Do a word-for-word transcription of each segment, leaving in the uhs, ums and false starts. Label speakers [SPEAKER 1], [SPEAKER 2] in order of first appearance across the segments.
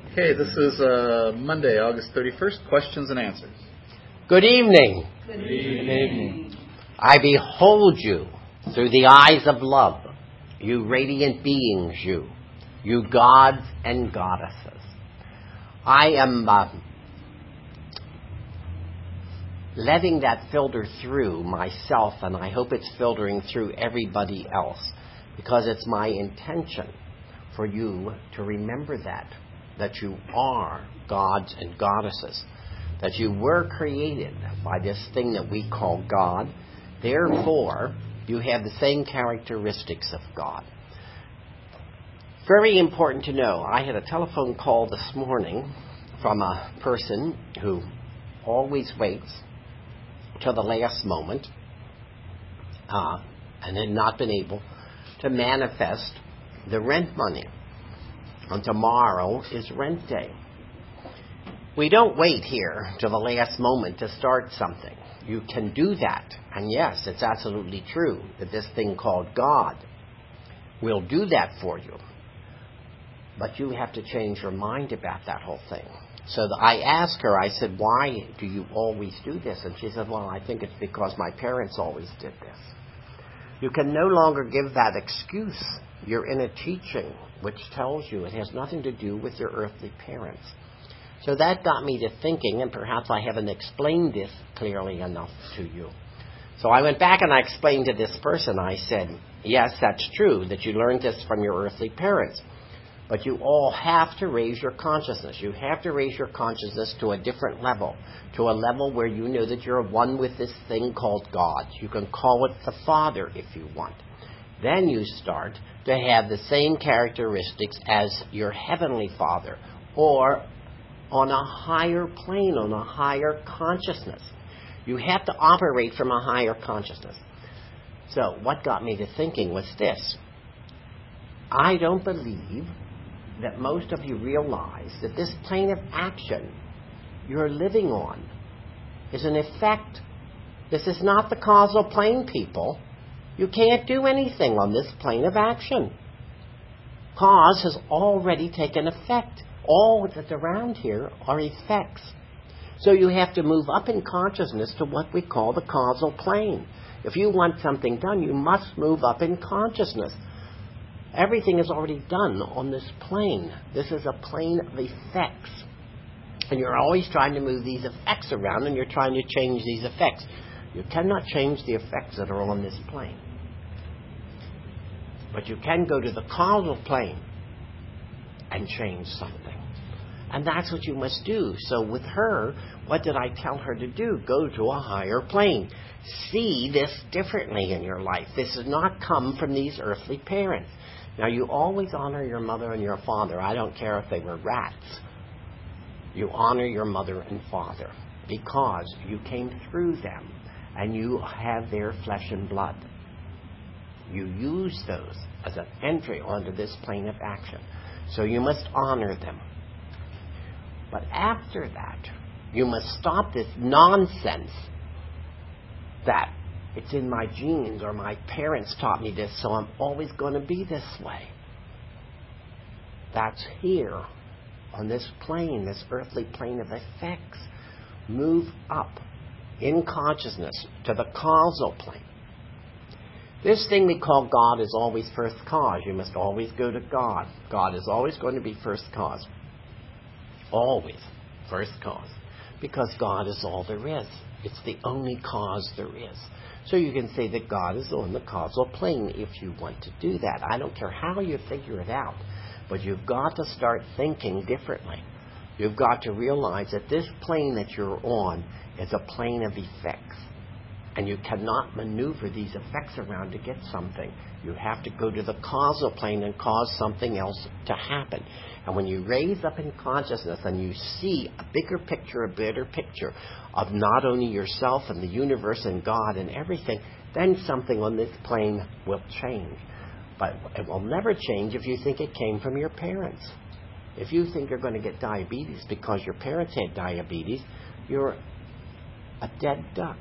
[SPEAKER 1] Okay, this is uh, Monday, August thirty-first, questions and answers.
[SPEAKER 2] Good evening.
[SPEAKER 1] Good evening. Good evening.
[SPEAKER 2] I behold you through the eyes of love, you radiant beings, you, you gods and goddesses. I am uh, letting that filter through myself, and I hope it's filtering through everybody else, because it's my intention for you to remember that, that you are gods and goddesses, that you were created by this thing that we call God. Therefore, you have the same characteristics of God. Very important to know, I had a telephone call this morning from a person who always waits till the last moment uh, and had not been able to manifest the rent money. And tomorrow is rent day. We don't wait here till the last moment to start something. You can do that. And yes, it's absolutely true that this thing called God will do that for you. But you have to change your mind about that whole thing. So I asked her, I said, why do you always do this? And she said, well, I think it's because my parents always did this. You can no longer give that excuse. You're in a teaching which tells you it has nothing to do with your earthly parents. So that got me to thinking, and perhaps I haven't explained this clearly enough to you. So I went back and I explained to this person, I said, yes, that's true that you learned this from your earthly parents. But you all have to raise your consciousness. You have to raise your consciousness to a different level, to a level where you know that you're one with this thing called God. You can call it the Father if you want. Then you start to have the same characteristics as your Heavenly Father, or on a higher plane, on a higher consciousness. You have to operate from a higher consciousness. So what got me to thinking was this. I don't believe that most of you realize that this plane of action you're living on is an effect. This is not the causal plane, people. You can't do anything on this plane of action. Cause has already taken effect. All that's around here are effects. So you have to move up in consciousness to what we call the causal plane. If you want something done, you must move up in consciousness. Everything is already done on this plane. This is a plane of effects. And you're always trying to move these effects around, and you're trying to change these effects. You cannot change the effects that are on this plane. But you can go to the causal plane and change something. And that's what you must do. So with her, what did I tell her to do? Go to a higher plane. See this differently in your life. This does not come from these earthly parents. Now, you always honor your mother and your father. I don't care if they were rats. You honor your mother and father because you came through them and you have their flesh and blood. You use those as an entry onto this plane of action. So you must honor them. But after that, you must stop this nonsense that it's in my genes or my parents taught me this, so I'm always going to be this way. That's here on this plane, this earthly plane of effects. Move up in consciousness to the causal plane. This thing we call God is always first cause. You must always go to God. God is always going to be first cause. Always first cause. Because God is all there is. It's the only cause there is. So you can say that God is on the causal plane if you want to do that. I don't care how you figure it out. But you've got to start thinking differently. You've got to realize that this plane that you're on is a plane of effects. And you cannot maneuver these effects around to get something. You have to go to the causal plane and cause something else to happen. And when you raise up in consciousness and you see a bigger picture, a better picture of not only yourself and the universe and God and everything, then something on this plane will change. But it will never change if you think it came from your parents. If you think you're going to get diabetes because your parents had diabetes, you're a dead duck.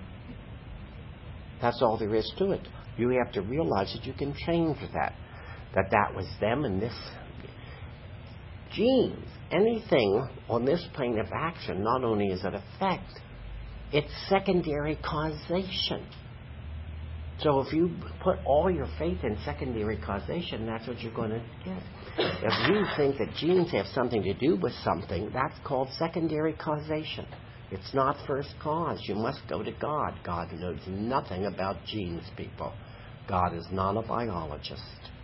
[SPEAKER 2] That's all there is to it. You have to realize that you can change that. That that was them and this. Genes anything on this plane of action, not only is it effect, it's secondary causation. So if you put all your faith in secondary causation, that's what you're going to get. If you think that genes have something to do with something, that's called secondary causation. It's not first cause. You must go to God. God knows nothing about genes, people. God is not a biologist.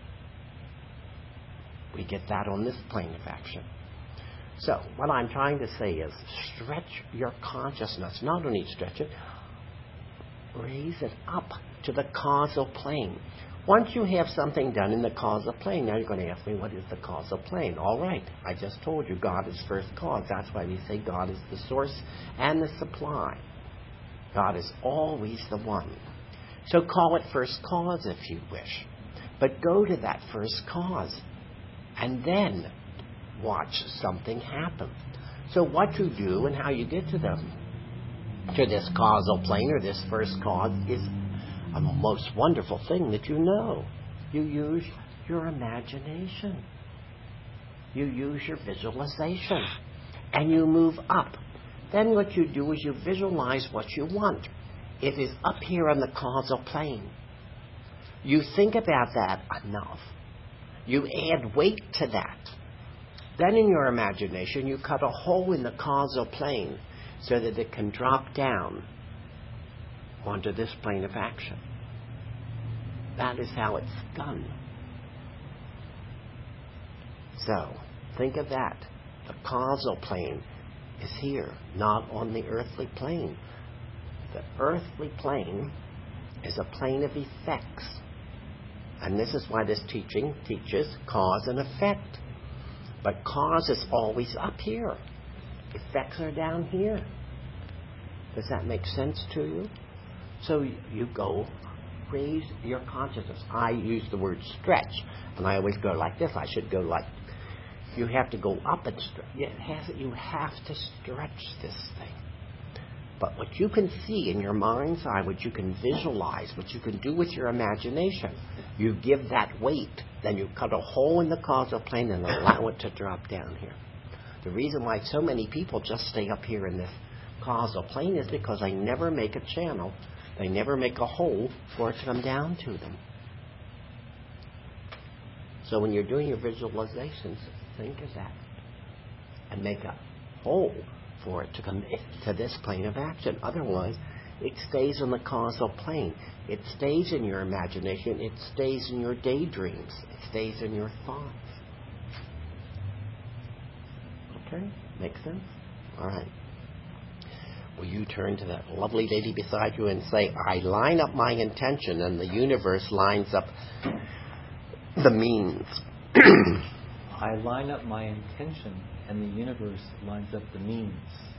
[SPEAKER 2] We get that on this plane of action. So what I'm trying to say is stretch your consciousness. Not only stretch it, raise it up to the causal plane. Once you have something done in the causal plane, now you're going to ask me, what is the causal plane? All right, I just told you God is first cause. That's why we say God is the source and the supply. God is always the one. So call it first cause if you wish. But go to that first cause and then watch something happen. So what you do and how you get to them, to this causal plane or this first cause, is a most wonderful thing that you know. You use your imagination. You use your visualization. And you move up. Then what you do is you visualize what you want. It is up here on the causal plane. You think about that enough. You add weight to that. Then in your imagination, you cut a hole in the causal plane so that it can drop down onto this plane of action. That is how it's done. So, think of that. The causal plane is here, not on the earthly plane. The earthly plane is a plane of effects. And this is why this teaching teaches cause and effect. But cause is always up here. Effects are down here. Does that make sense to you? So you go, raise your consciousness. I use the word stretch, and I always go like this. I should go like, you have to go up and stretch. It has, you have to stretch this thing. But what you can see in your mind's eye, what you can visualize, what you can do with your imagination, you give that weight, then you cut a hole in the causal plane and allow it to drop down here. The reason why so many people just stay up here in this causal plane is because they never make a channel, they never make a hole for it to come down to them. So when you're doing your visualizations, think of that and make a hole for it to come to this plane of action. Otherwise, it stays on the causal plane. It stays in your imagination. It stays in your daydreams. It stays in your thoughts. Okay? Make sense? All right. Will you turn to that lovely lady beside you and say, I line up my intention and the universe lines up the means.
[SPEAKER 3] I line up my intention and the universe lines up the means.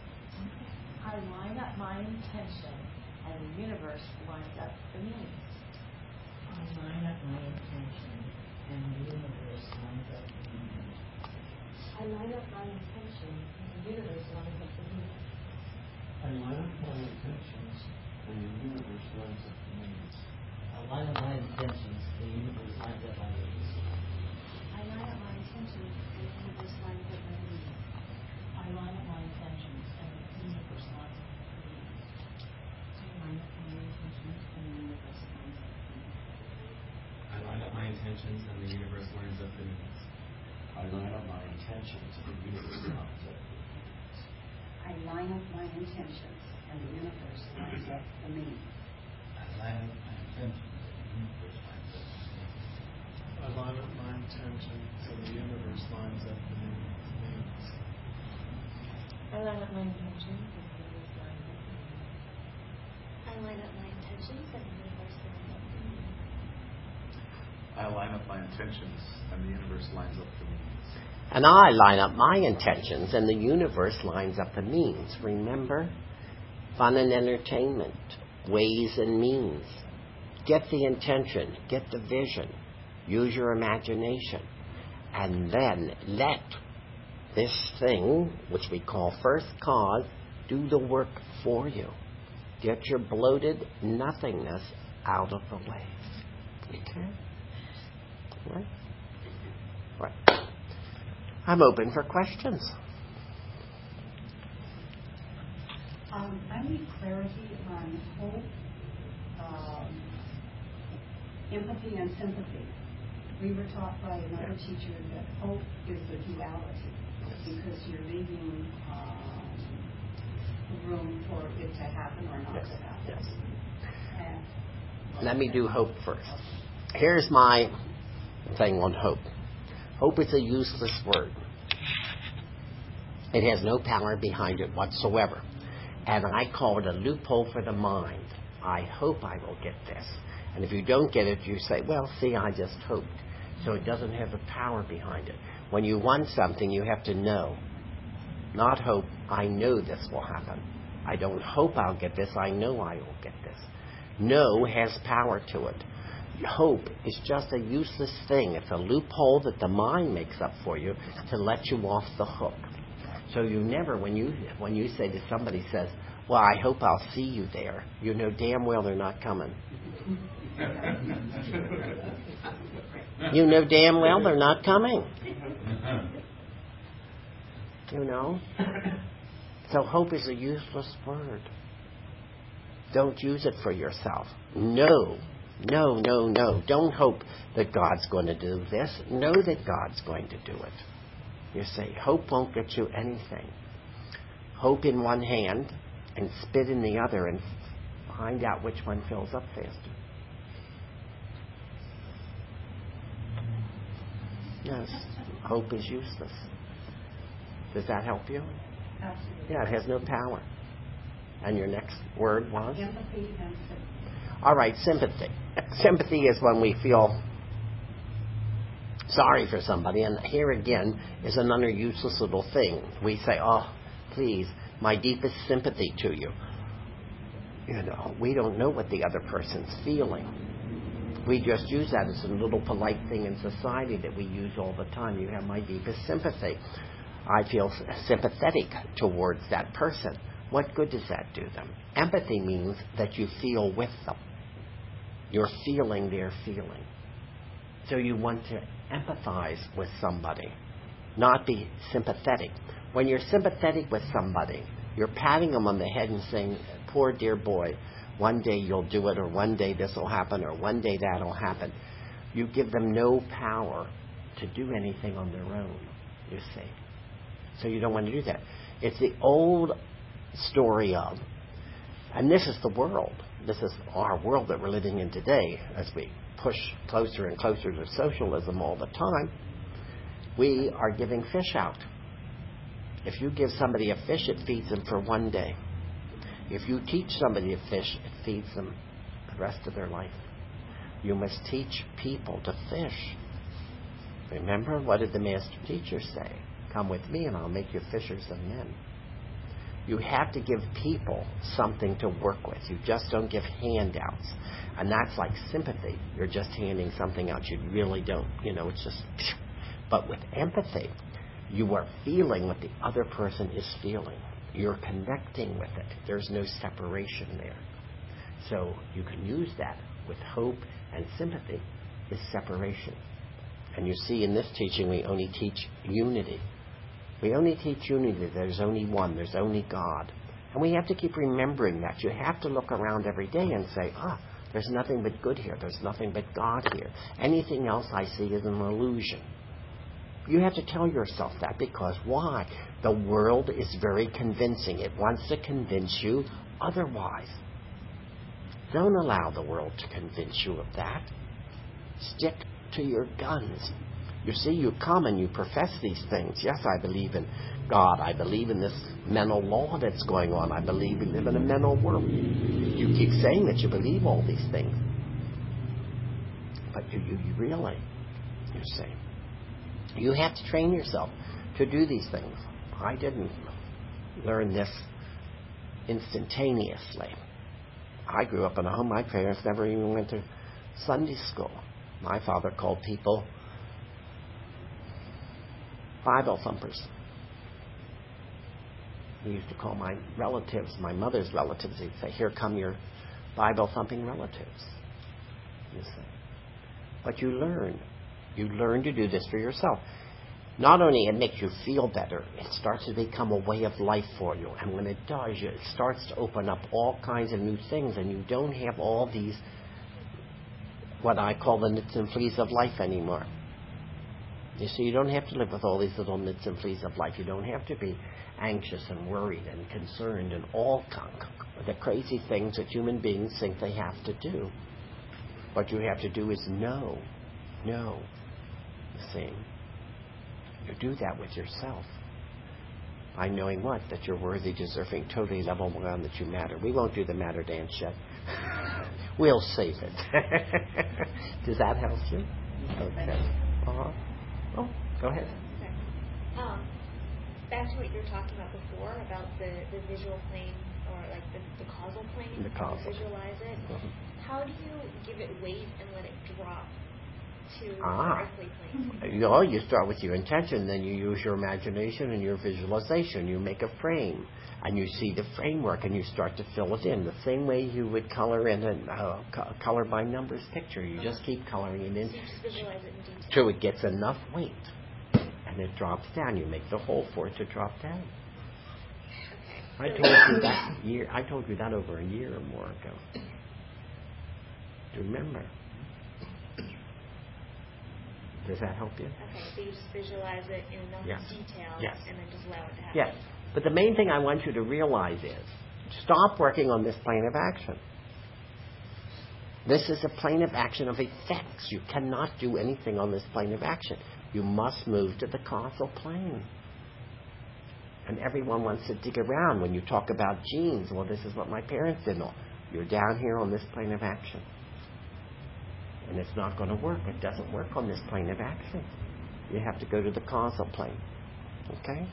[SPEAKER 4] I line up my intention and the universe lines up the means.
[SPEAKER 5] I line up my intention and the universe lines up the means.
[SPEAKER 4] I line up my intention and the universe lines up the means.
[SPEAKER 6] I line up my intentions and the universe lines up the means.
[SPEAKER 5] I line up my intentions, the universe lines up my means.
[SPEAKER 4] I line up my intentions and the universe lines up my means.
[SPEAKER 5] I line up my intentions and the universe lines up the means.
[SPEAKER 4] I line up my intentions and the universe lines up the means.
[SPEAKER 7] I line up my intentions and the universe lines up the means.
[SPEAKER 6] I line up my intentions and the universe lines up the means.
[SPEAKER 4] I line up my intentions and the universe lines up the means.
[SPEAKER 5] I line up my intentions and the universe lines up the means.
[SPEAKER 6] I line up my intentions and the universe lines up the means.
[SPEAKER 4] I line up my intentions and the universe lines up the means.
[SPEAKER 8] I line up my intentions and the universe lines up the means.
[SPEAKER 1] I line up my intentions and the universe lines up the means.
[SPEAKER 2] And I line up my intentions and the universe lines up the means. Remember? Fun and entertainment. Ways and means. Get the intention. Get the vision. Use your imagination. And then let this thing, which we call first cause, do the work for you. Get your bloated nothingness out of the way. Okay? Right? Right. I'm open for questions.
[SPEAKER 9] Um, I need clarity on hope, um, empathy, and sympathy. We were taught by another teacher that hope is the duality because you're leaving um, room for it to happen or not
[SPEAKER 2] Yes.
[SPEAKER 9] to happen.
[SPEAKER 2] Yes.
[SPEAKER 9] And,
[SPEAKER 2] Let me do hope first. Here's my thing on hope. Hope is a useless word. It has no power behind it whatsoever. And I call it a loophole for the mind. I hope I will get this. And if you don't get it, you say, well, see, I just hoped. So it doesn't have the power behind it. When you want something, you have to know. Not hope, I know this will happen. I don't hope I'll get this, I know I will get this. No has power to it. Hope is just a useless thing. It's a loophole that the mind makes up for you to let you off the hook. So you never, when you when you say to somebody says, well, I hope I'll see you there, you know damn well they're not coming. You know damn well they're not coming. You know? So hope is a useless word. Don't use it for yourself. No. No, no, no. Don't hope that God's going to do this. Know that God's going to do it. You say, hope won't get you anything. Hope in one hand and spit in the other and find out which one fills up faster. Yes, hope is useless. Does that help you?
[SPEAKER 9] absolutely.
[SPEAKER 2] Yeah, it has no power. And your next word was?
[SPEAKER 9] Empathy and sympathy.
[SPEAKER 2] All right, sympathy. Sympathy is when we feel sorry for somebody, and here again is another useless little thing. We say, oh, please, my deepest sympathy to you. You know, we don't know what the other person's feeling. We just use that as a little polite thing in society that we use all the time. You have my deepest sympathy. I feel sympathetic towards that person. What good does that do them? Empathy means that you feel with them. You're feeling their feeling. So you want to empathize with somebody, not be sympathetic. When you're sympathetic with somebody, you're patting them on the head and saying, poor dear boy, one day you'll do it, or one day this will happen, or one day that'll happen. You give them no power to do anything on their own, you see. So you don't want to do that. It's the old story of, and this is the world, this is our world that we're living in today as we push closer and closer to socialism all the time. We are giving fish out. If you give somebody a fish, it feeds them for one day. If you teach somebody to fish, it feeds them the rest of their life. You must teach people to fish. Remember, what did the master teacher say? Come with me and I'll make you fishers of men. You have to give people something to work with. You just don't give handouts. And that's like sympathy. You're just handing something out. You really don't. You know, it's just... But with empathy, you are feeling what the other person is feeling. You're connecting with it. There's no separation there. So you can use that with hope and sympathy is separation. And you see in this teaching we only teach unity. We only teach unity. There's only one. There's only God. And we have to keep remembering that. You have to look around every day and say, ah, there's nothing but good here. There's nothing but God here. Anything else I see is an illusion. You have to tell yourself that, because why? The world is very convincing. It wants to convince you otherwise. Don't allow the world to convince you of that. Stick to your guns. You see, you come and you profess these things. Yes, I believe in God. I believe in this mental law that's going on. I believe we live in a mental world. You keep saying that you believe all these things. But you, you, you really, you see. You have to train yourself to do these things. I didn't learn this instantaneously. I grew up in a home. My parents never even went to Sunday school. My father called people Bible thumpers. He used to call my relatives, my mother's relatives, he'd say, here come your Bible thumping relatives. You see. But you learn. You learn to do this for yourself. not only it makes you feel better, it starts to become a way of life for you. And when it does, it starts to open up all kinds of new things, and you don't have all these, what I call the nits and fleas of life anymore. You see, you don't have to live with all these little nits and fleas of life. You don't have to be anxious and worried and concerned and all the crazy things that human beings think they have to do. What you have to do is know. Know. You see? You do that with yourself. By knowing what? That you're worthy, deserving, totally level one, that you matter. We won't do the matter dance yet. We'll save it. Does that help you? Okay. Uh-huh. Oh, go ahead.
[SPEAKER 8] Okay. Um, back to what you were talking about before, about the, the visual plane, or like the, the causal plane.
[SPEAKER 2] The causal.
[SPEAKER 8] You visualize it.
[SPEAKER 2] Uh-huh.
[SPEAKER 8] How do you give it weight and let it drop to
[SPEAKER 2] Ah.
[SPEAKER 8] the earthly plane?
[SPEAKER 2] You know, you start with your intention, then you use your imagination and your visualization. You make a frame, and you see the framework, and you start to fill it in the same way you would color in a uh, co- color by numbers picture. You just keep coloring it in
[SPEAKER 8] So you just visualize it in detail.
[SPEAKER 2] till it gets enough weight, and it drops down. You make the hole for it to drop down.
[SPEAKER 8] Okay.
[SPEAKER 2] I told you that year. I told you that over a year or more ago. Do you remember? Does that help you?
[SPEAKER 8] Okay, so you just visualize it in enough
[SPEAKER 2] Yes.
[SPEAKER 8] detail,
[SPEAKER 2] Yes.
[SPEAKER 8] and then just allow it to happen.
[SPEAKER 2] Yes. But the main thing I want you to realize is, stop working on this plane of action. This is a plane of action of effects. You cannot do anything on this plane of action. You must move to the causal plane. And everyone wants to dig around when you talk about genes. Well, this is what my parents did. No, you're down here on this plane of action. And it's not going to work. It doesn't work on this plane of action. You have to go to the causal plane. Okay?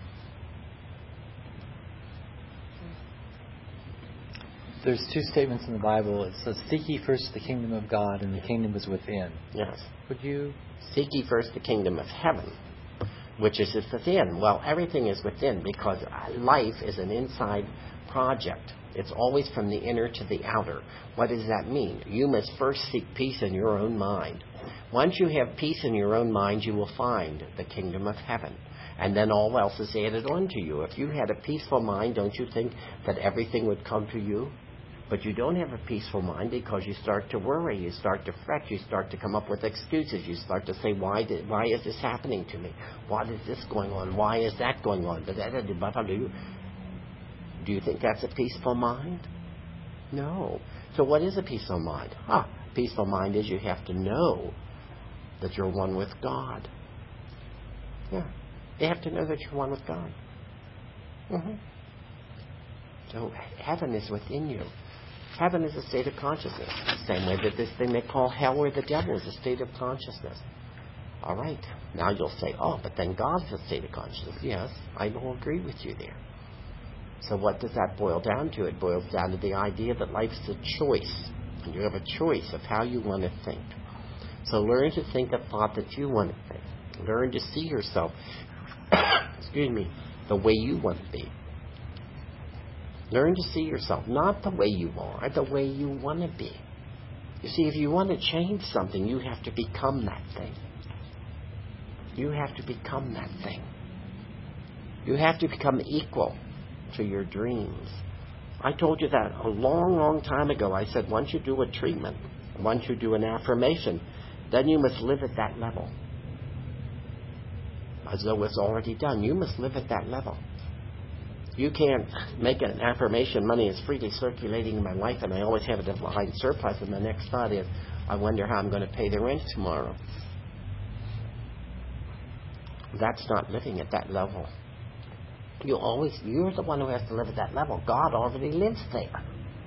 [SPEAKER 3] There's two statements in the Bible. It says, "Seek ye first the kingdom of God, and the kingdom is within."
[SPEAKER 2] Yes.
[SPEAKER 3] Would you?
[SPEAKER 2] Seek ye first the kingdom of heaven, which is within. Well, everything is within, because life is an inside project. It's always from the inner to the outer. What does that mean? You must first seek peace in your own mind. Once you have peace in your own mind, you will find the kingdom of heaven. And then all else is added on to you. If you had a peaceful mind, don't you think that everything would come to you? But you don't have a peaceful mind because you start to worry, you start to fret, you start to come up with excuses, you start to say, why did, why is this happening to me? Why is this going on? Why is that going on? Do you think that's a peaceful mind? No. So what is a peaceful mind? Ah, peaceful mind is you have to know that you're one with God. Yeah. You have to know that you're one with God. Mm-hmm. So heaven is within you. Heaven is a state of consciousness. Same way that this thing they call hell or the devil is a state of consciousness. All right. Now you'll say, oh, but then God's a state of consciousness. Yes, I will agree with you there. So what does that boil down to? It boils down to the idea that life's a choice. And you have a choice of how you want to think. So learn to think a thought that you want to think. Learn to see yourself, excuse me, the way you want to be. Learn to see yourself, not the way you are, the way you want to be. You see, if you want to change something, you have to become that thing. You have to become that thing. You have to become equal to your dreams. I told you that a long, long time ago. I said, once you do a treatment, once you do an affirmation, then you must live at that level. As though it's already done. You must live at that level. You can't make an affirmation, money is freely circulating in my life and I always have a divine surplus, and the next thought is, I wonder how I'm going to pay the rent tomorrow. That's not living at that level. You always, you're the one who has to live at that level. God already lives there.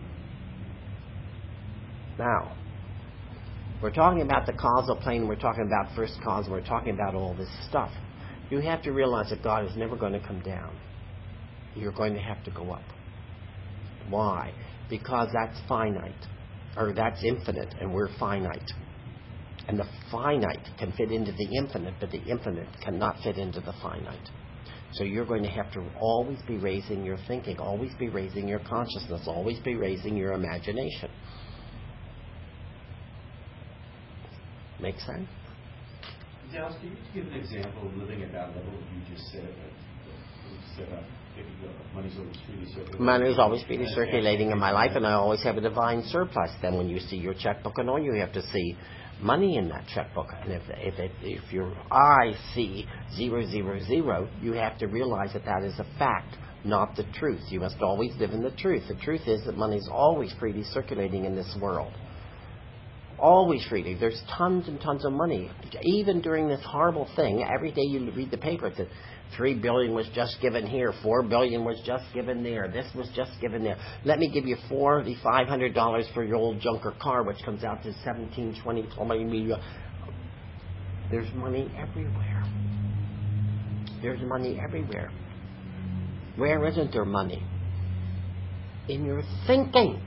[SPEAKER 2] Now, we're talking about the causal plane, we're talking about first cause, we're talking about all this stuff. You have to realize that God is never going to come down. You're going to have to go up. Why? Because that's finite, or that's infinite, and we're finite. And the finite can fit into the infinite, but the infinite cannot fit into the finite. So you're going to have to always be raising your thinking, always be raising your consciousness, always be raising your imagination. Make sense?
[SPEAKER 10] Dallas, can you give an example of living at that level that you just said? That you said uh, if you go, money's always freely circulating.
[SPEAKER 2] Money is always freely circulating in my life, and I always have a divine surplus. Then when you see your checkbook and all, you have to see money in that checkbook. And if if it, if your eye see zero zero zero, you have to realize that that is a fact, not the truth. You must always live in the truth. The truth is that money is always freely circulating in this world. Always freely. There's tons and tons of money. Even during this horrible thing, every day you read the paper, it says three billion was just given here, four billion was just given there, this was just given there. Let me give you forty five hundred dollars for your old junker car, which comes out to seventeen, twenty, twenty. There's money everywhere. There's money everywhere. Where isn't there money? In your thinking.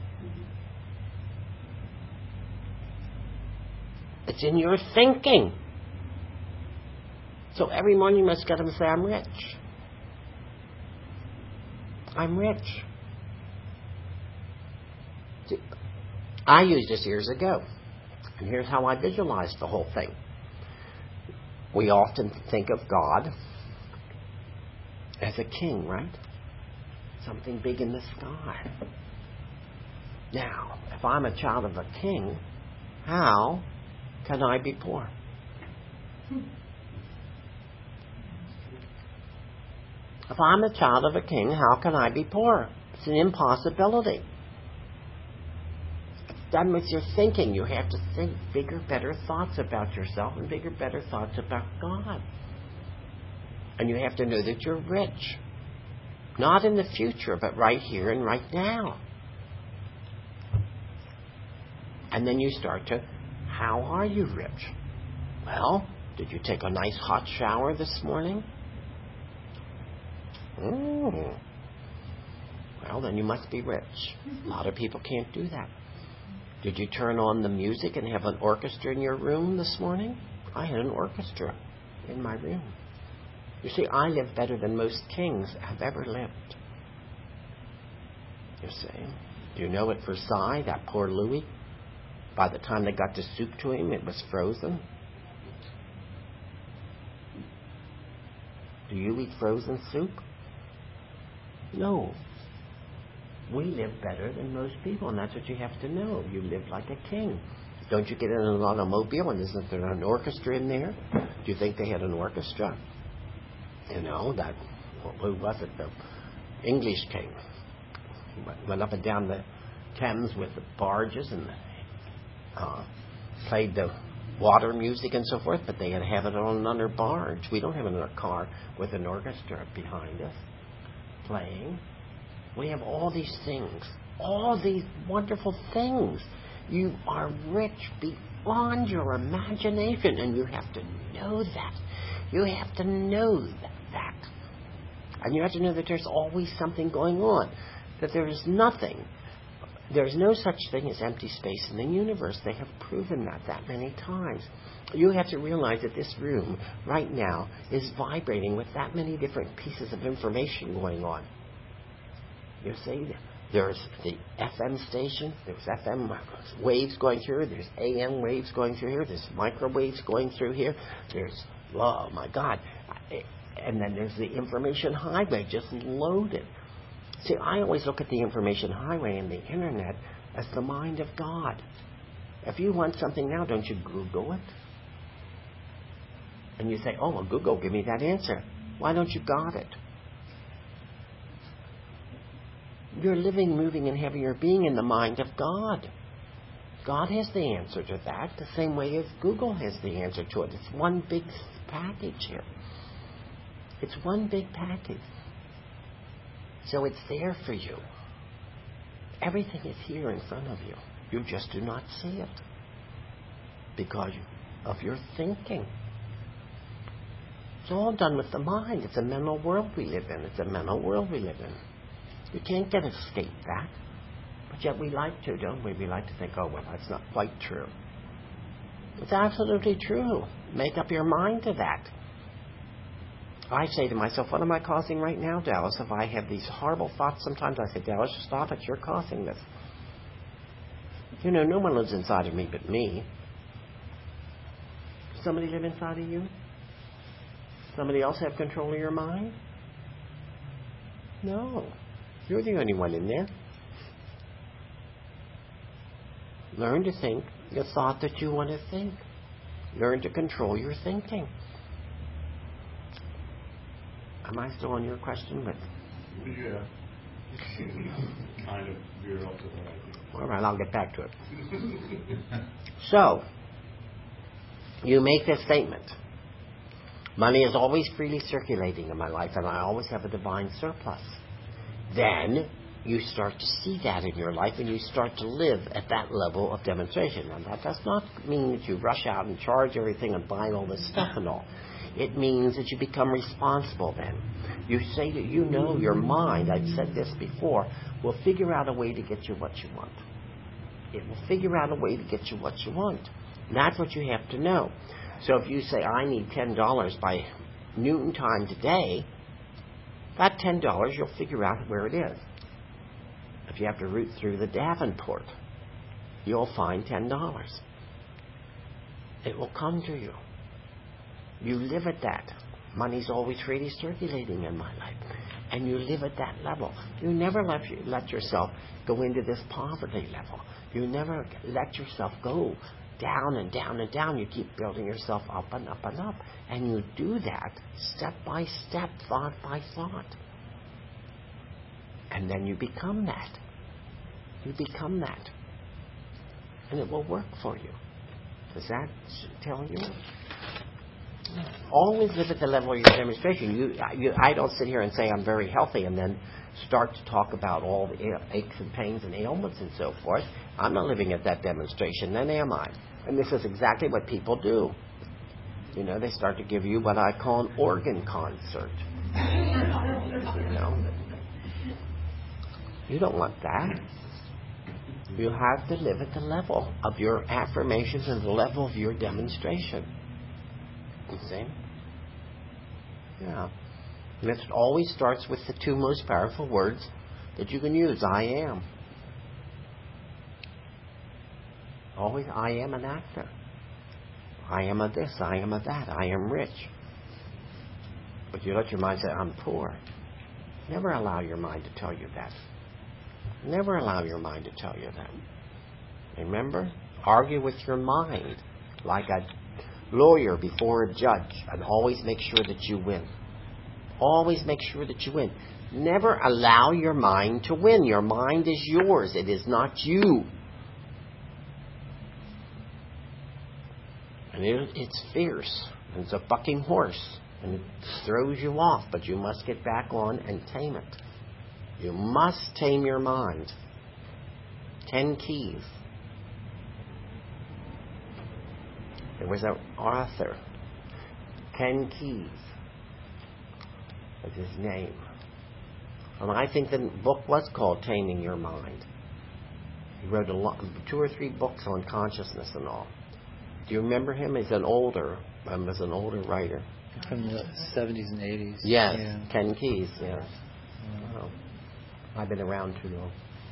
[SPEAKER 2] It's in your thinking. So every morning you must get up and say, I'm rich. I'm rich. See, I used this years ago. And here's how I visualized the whole thing. We often think of God as a king, right? Something big in the sky. Now, if I'm a child of a king, how can I be poor? If I'm a child of a king, how can I be poor? It's an impossibility. It's done with your thinking. You have to think bigger, better thoughts about yourself and bigger, better thoughts about God. And you have to know that you're rich. Not in the future, but right here and right now. And then you start to, how are you rich? Well, did you take a nice hot shower this morning? Mm. Well, then you must be rich. A lot of people can't do that. Did you turn on the music and have an orchestra in your room this morning? I had an orchestra in my room. You see, I live better than most kings have ever lived. You see? Do you know at Versailles, that poor Louis, by the time they got the soup to him, it was frozen? Do you eat frozen soup? No. We live better than most people, and that's what you have to know. You live like a king. Don't you get in an automobile and isn't there an orchestra in there? Do you think they had an orchestra? You know, that, who was it? The English king. He went up and down the Thames with the barges and uh, played the water music and so forth, but they had to have it on another barge. We don't have another car with an orchestra behind us playing. We have all these things, all these wonderful things. You are rich beyond your imagination, and you have to know that. You have to know that. And you have to know that there's always something going on, that there is nothing. There's no such thing as empty space in the universe. They have proven that that many times. You have to realize that this room right now is vibrating with that many different pieces of information going on. You see, there's the F M station, there's F M waves going through, there's A M waves going through here, there's microwaves going through here, there's, oh my God, and then there's the information highway just loaded. See, I always look at the information highway and the internet as the mind of God. If you want something now, don't you Google it? And you say, oh, well, Google, give me that answer. Why don't you got it? You're living, moving, and having your being in the mind of God. God has the answer to that, the same way as Google has the answer to it. It's one big package here. It's one big package. So it's there for you. Everything is here in front of you. You just do not see it because of your thinking. It's all done with the mind. It's a mental world we live in. It's a mental world we live in. You can't get escape that. But yet we like to, don't we? We like to think, oh, well, that's not quite true. It's absolutely true. Make up your mind to that. I say to myself, what am I causing right now, Dallas? If I have these horrible thoughts sometimes, I say, Dallas, stop it. You're causing this. You know, no one lives inside of me but me. somebody live inside of you? Somebody else have control of your mind? No. You're the only one in there. Learn to think the thought that you want to think. Learn to control your thinking. Am I still on your question? But
[SPEAKER 10] Yeah. Kind of veered off to what I think.
[SPEAKER 2] all right, I'll get back to it. So, you make this statement. Money is always freely circulating in my life, and I always have a divine surplus. Then you start to see that in your life, and you start to live at that level of demonstration. And that does not mean that you rush out and charge everything and buy all this stuff and all. It means that you become responsible then. You say that you know your mind, I've said this before, will figure out a way to get you what you want. It will figure out a way to get you what you want. And that's what you have to know. So if you say, I need ten dollars by Newton time today, that ten dollars you'll figure out where it is. If you have to route through the Davenport, you'll find ten dollars. It will come to you. You live at that. Money's always freely circulating in my life. And you live at that level. You never let, let yourself go into this poverty level. You never let yourself go down and down and down. You keep building yourself up and up and up. And you do that step by step, thought by thought. And then you become that. You become that. And it will work for you. Does that tell you? Always live at the level of your demonstration. You, you, I don't sit here and say I'm very healthy and then start to talk about all the aches and pains and ailments and so forth. I'm not living at that demonstration, then am I? And this is exactly what people do. You know, they start to give you what I call an organ concert. You know? You don't want that. You have to live at the level of your affirmations and the level of your demonstration. You see? Yeah. And it always starts with the two most powerful words that you can use. I am. Always, I am an actor. I am a this, I am a that, I am rich. But you let your mind say, I'm poor. Never allow your mind to tell you that. Never allow your mind to tell you that. Remember? Argue with your mind like a lawyer before a judge, and always make sure that you win. Always make sure that you win. Never allow your mind to win. Your mind is yours. It is not you. And it, it's fierce. And it's a bucking horse. And it throws you off. But you must get back on and tame it. You must tame your mind. Ten keys. There was an author, Ken Keyes, was his name. And I think the book was called Taming Your Mind. He wrote a lot, two or three books on consciousness and all. Do you remember him? He's an older, um, was an older writer.
[SPEAKER 3] From the seventies and eighties.
[SPEAKER 2] Yes,
[SPEAKER 3] yeah.
[SPEAKER 2] Ken Keyes, yes. Yeah. Oh, I've been around too long.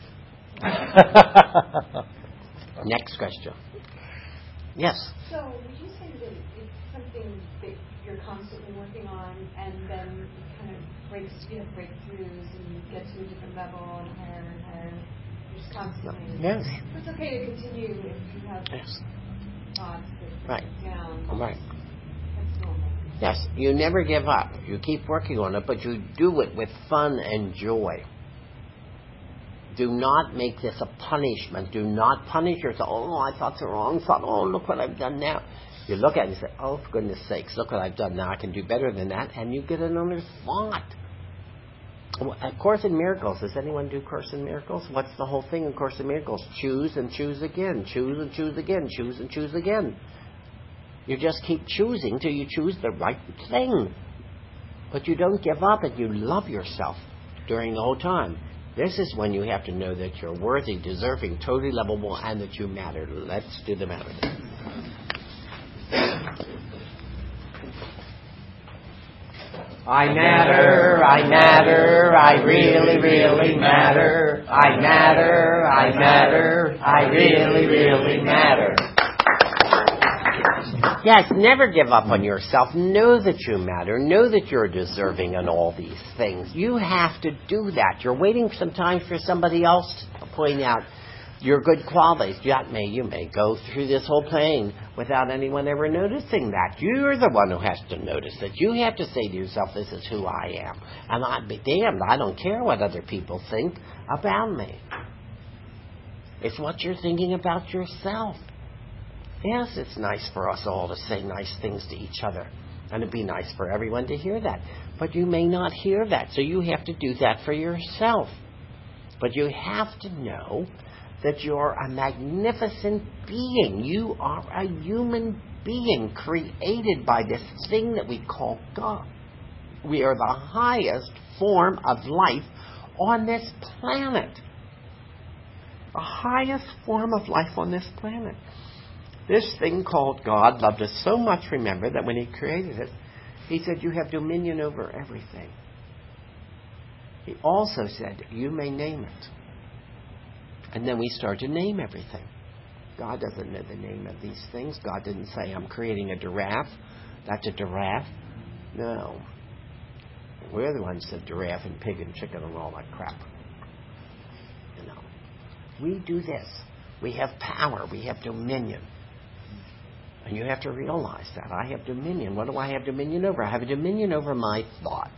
[SPEAKER 2] Next question. Yes.
[SPEAKER 11] So would you say that it's something that you're constantly working on, and then it kind of breaks, you have breakthroughs, and you get to a different level and higher and higher? You're just constantly.
[SPEAKER 2] Yes.
[SPEAKER 11] It's okay to continue if you have
[SPEAKER 2] yes.
[SPEAKER 11] thoughts that
[SPEAKER 2] right.
[SPEAKER 11] break down.
[SPEAKER 2] Right.
[SPEAKER 11] That's normal.
[SPEAKER 2] Yes. You never give up. You keep working on it, but you do it with fun and joy. Do not make this a punishment. Do not punish yourself. Oh, I thought the wrong thought. Oh, look what I've done now. You look at it and say, oh, for goodness sakes, look what I've done now. I can do better than that. And you get another thought. A Course in Miracles. Does anyone do Course in Miracles? What's the whole thing in Course in Miracles? Choose and choose again. Choose and choose again. Choose and choose again. You just keep choosing till you choose the right thing. But you don't give up, and you love yourself during the whole time. This is when you have to know that you're worthy, deserving, totally lovable, and that you matter. Let's do the matter. I matter, I matter, I really, really matter. I matter, I matter, I really, really matter. Yes, never give up on yourself. Know that you matter. Know that you're deserving in all these things. You have to do that. You're waiting sometimes for somebody else to point out your good qualities. Yet may you may go through this whole plane without anyone ever noticing that. You're the one who has to notice it. You have to say to yourself, this is who I am. And I'd be damned, I don't care what other people think about me. It's what you're thinking about yourself. Yes, it's nice for us all to say nice things to each other. And it'd be nice for everyone to hear that. But you may not hear that. So you have to do that for yourself. But you have to know that you're a magnificent being. You are a human being created by this thing that we call God. We are the highest form of life on this planet. The highest form of life on this planet. This thing called God loved us so much, remember, that when He created it, He said, you have dominion over everything. He also said, you may name it. And then we start to name everything. God doesn't know the name of these things. God didn't say, I'm creating a giraffe. That's a giraffe. No. We're the ones that giraffe and pig and chicken and all that crap. You know. We do this. We have power. We have dominion. And you have to realize that. I have dominion. What do I have dominion over? I have a dominion over my thoughts.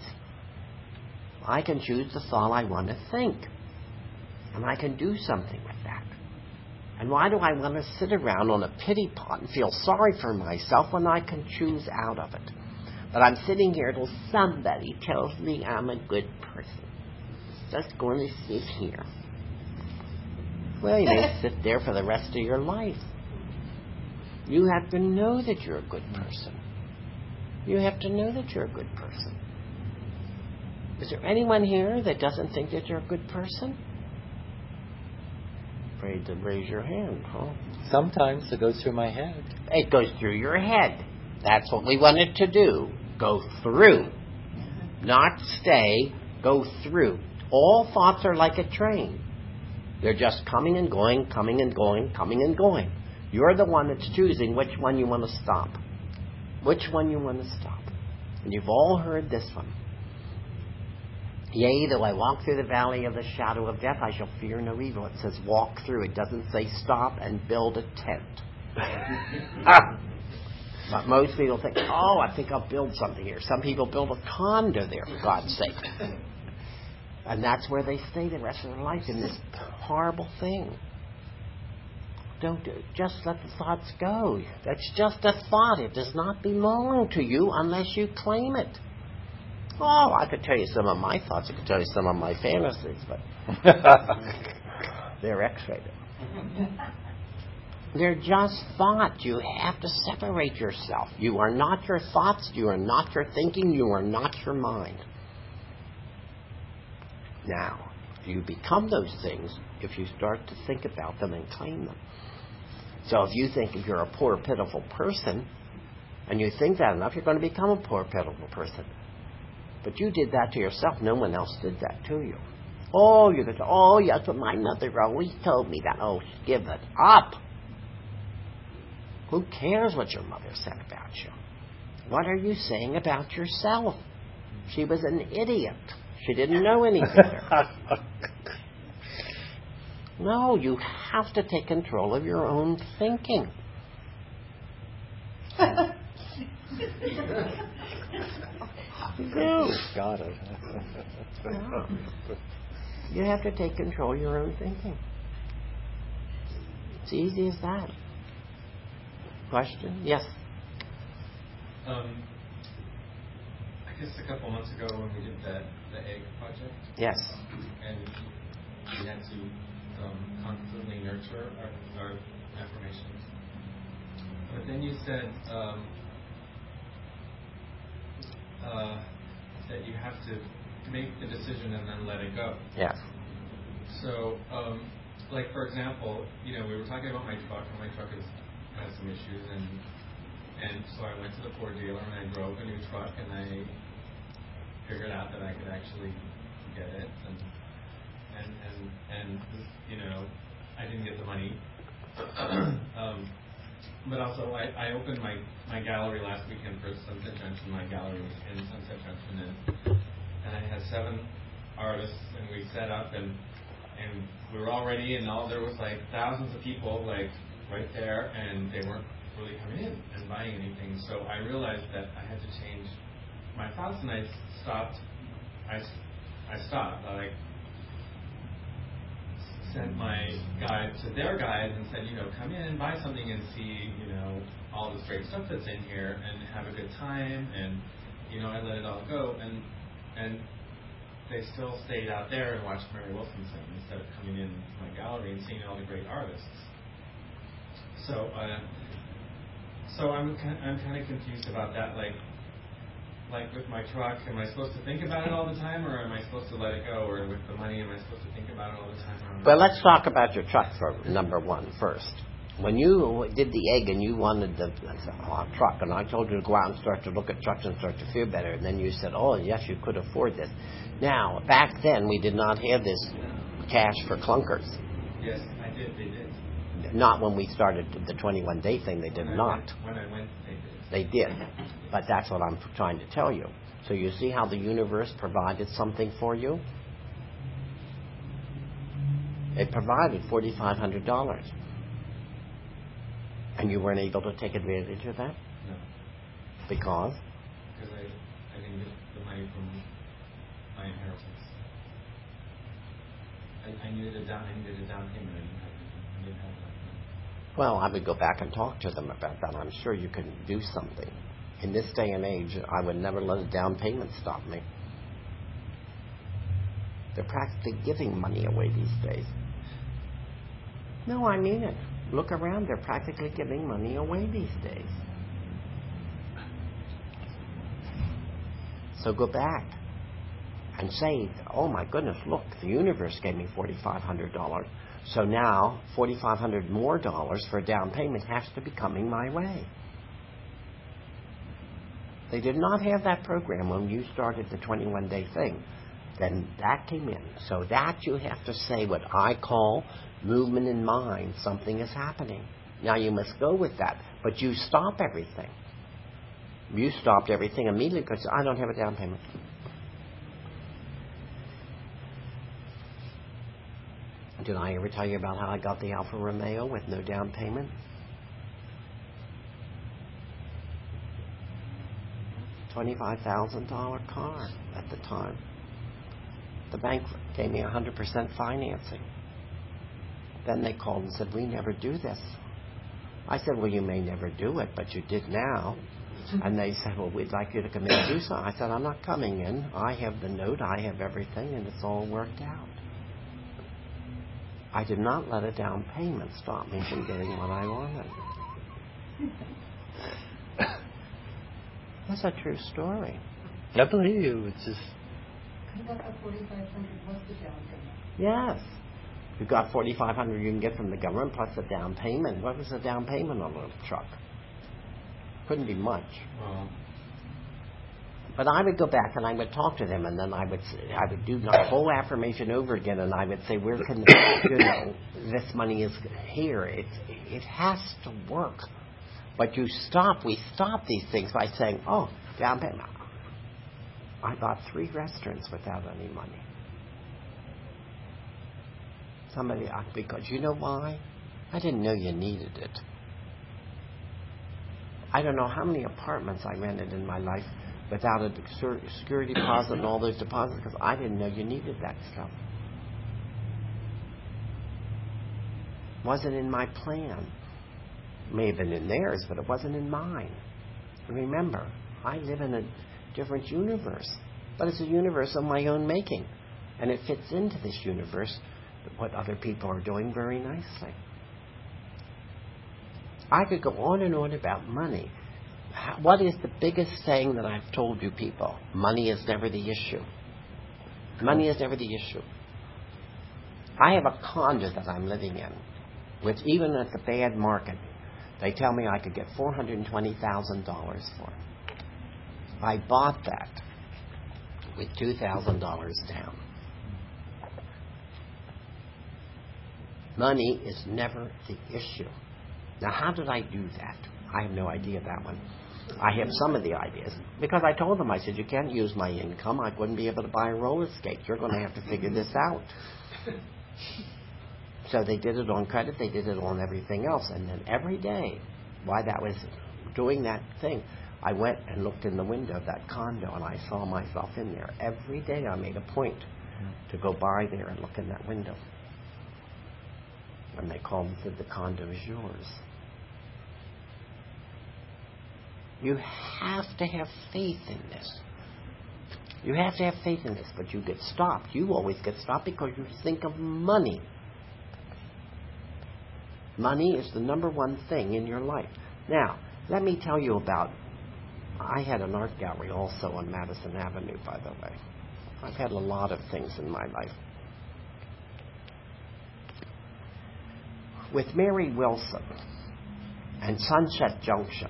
[SPEAKER 2] I can choose the thought I want to think. And I can do something with that. And why do I want to sit around on a pity pot and feel sorry for myself when I can choose out of it? But I'm sitting here till somebody tells me I'm a good person. Just going to sit here. Well, you may sit there for the rest of your life. You have to know that you're a good person. You have to know that you're a good person. Is there anyone here that doesn't think that you're a good person? Afraid to raise your hand, huh?
[SPEAKER 3] Sometimes it goes through my head.
[SPEAKER 2] It goes through your head. That's what we want it to do. Go through. Not stay. Go through. All thoughts are like a train. They're just coming and going, coming and going, coming and going. You're the one that's choosing which one you want to stop. Which one you want to stop. And you've all heard this one. Yea, though I walk through the valley of the shadow of death, I shall fear no evil. It says walk through. It doesn't say stop and build a tent. ah. But most people think, oh, I think I'll build something here. Some people build a condo there, for God's sake. And that's where they stay the rest of their life, in this horrible thing. Don't do it. Just let the thoughts go. That's just a thought. It does not belong to you unless you claim it. Oh, I could tell you some of my thoughts. I could tell you some of my fantasies, but they're X-rated. They're just thoughts. You have to separate yourself. You are not your thoughts. You are not your thinking. You are not your mind. Now, you become those things if you start to think about them and claim them. So if you think you're a poor, pitiful person, and you think that enough, you're going to become a poor, pitiful person. But you did that to yourself. No one else did that to you. Oh, you're going to say, oh, yes, but my mother always told me that. Oh, give it up. Who cares what your mother said about you? What are you saying about yourself? She was an idiot. She didn't know any better. No, you have to take control of your own thinking. No.
[SPEAKER 3] Got it.
[SPEAKER 2] No. You have to take control of your own thinking. It's easy as that. Question? Yes.
[SPEAKER 7] Um, I guess a couple months ago when we did that the egg project.
[SPEAKER 2] Yes.
[SPEAKER 7] And we had to um, constantly nurture our, our affirmations. But then you said um, uh, that you have to make the decision and then let it go.
[SPEAKER 2] Yes.
[SPEAKER 7] So, um, like for example, you know, we were talking about my truck, and my truck has has some issues, and and so I went to the Ford dealer and I drove a new truck, and I figured out that I could actually get it, and and and and you know, I didn't get the money. um, but also I, I opened my, my gallery last weekend for Sunset Junction. My gallery was in Sunset Junction, and and I had seven artists, and we set up, and and we were all ready, and all there was like thousands of people like right there, and they weren't really coming in and buying anything. So I realized that I had to change my thoughts, and I stopped. I, I stopped. I like sent my guide to their guides and said, you know, come in, buy something, and see, you know, all this great stuff that's in here, and have a good time. And you know, I let it all go, and and they still stayed out there and watched Mary Wilkinson instead of coming in to my gallery and seeing all the great artists. So, uh, so I'm I'm kind of confused about that. Like, like with my truck, am I supposed to think about it all the time, or am I supposed to let it go? Or with the money, am I supposed to think about it all the time?
[SPEAKER 2] Well, let's talk about your truck for number one first. When you did the egg and you wanted the uh, truck, and I told you to go out and start to look at trucks and start to feel better, and then you said, oh, yes, you could afford this. Now, back then, we did not have this cash for clunkers.
[SPEAKER 7] Yes, I did. They did.
[SPEAKER 2] Not when we started the twenty-one day thing. They did
[SPEAKER 7] when
[SPEAKER 2] not.
[SPEAKER 7] I went, when I went, they did.
[SPEAKER 2] They did. But that's what I'm trying to tell you. So you see how the universe provided something for you? It provided four thousand five hundred dollars. And you weren't able to take advantage of that?
[SPEAKER 7] No.
[SPEAKER 2] Because?
[SPEAKER 7] Because I, I didn't get the money from my inheritance. I, I needed a down, I needed a down payment. I didn't have, I didn't have that.
[SPEAKER 2] Well, I would go back and talk to them about that. I'm sure you can do something. In this day and age, I would never let a down payment stop me. They're practically giving money away these days. No, I mean it. Look around. They're practically giving money away these days. So go back and say, oh my goodness, look, the universe gave me four thousand five hundred dollars. So now four thousand five hundred dollars more dollars for a down payment has to be coming my way. They did not have that program when you started the twenty-one day thing. Then that came in. So that you have to say what I call movement in mind. Something is happening. Now you must go with that. But you stop everything. You stopped everything immediately because I don't have a down payment. Did I ever tell you about how I got the Alfa Romeo with no down payment? twenty-five thousand dollars car at the time. The bank gave me one hundred percent financing. Then they called and said, we never do this. I said, well, you may never do it, but you did now. And they said, well, we'd like you to come in and do something. I said, I'm not coming in. I have the note, I have everything, and it's all worked out. I did not let a down payment stop me from getting what I wanted. That's a true story.
[SPEAKER 3] I believe you. It's just...
[SPEAKER 9] And that's the forty-five hundred was the down payment.
[SPEAKER 2] Yes. You got forty-five hundred you can get from the government plus a down payment. What was the down payment on a truck? Couldn't be much.
[SPEAKER 7] Well,
[SPEAKER 2] but I would go back and I would talk to them, and then I would I would do the whole affirmation over again, and I would say, where can you know this money is here? It it has to work. But you stop. We stop these things by saying, oh, down payment. I bought three restaurants without any money. Somebody, because you know why? I didn't know you needed it. I don't know how many apartments I rented in my life without a security deposit and all those deposits because I didn't know you needed that stuff. Wasn't in my plan. May have been in theirs, but it wasn't in mine. Remember, I live in a different universe, but it's a universe of my own making, and it fits into this universe what other people are doing very nicely. I could go on and on about money. What is the biggest saying that I've told you people? Money is never the issue. Money is never the issue. I have a condo that I'm living in, which even at the bad market, they tell me I could get four hundred twenty thousand dollars for it. I bought that with two thousand dollars down. Money is never the issue. Now, how did I do that? I have no idea that one. I have some of the ideas. Because I told them, I said, you can't use my income. I wouldn't be able to buy roller skates. You're going to have to figure this out. So they did it on credit. They did it on everything else. And then every day, while that was doing that thing, I went and looked in the window of that condo, and I saw myself in there. Every day I made a point to go by there and look in that window. And they called and said, the condo is yours. You have to have faith in this. You have to have faith in this, but you get stopped. You always get stopped because you think of money. Money is the number one thing in your life. Now, let me tell you about, I had an art gallery also on Madison Avenue, by the way. I've had a lot of things in my life. With Mary Wilson and Sunset Junction,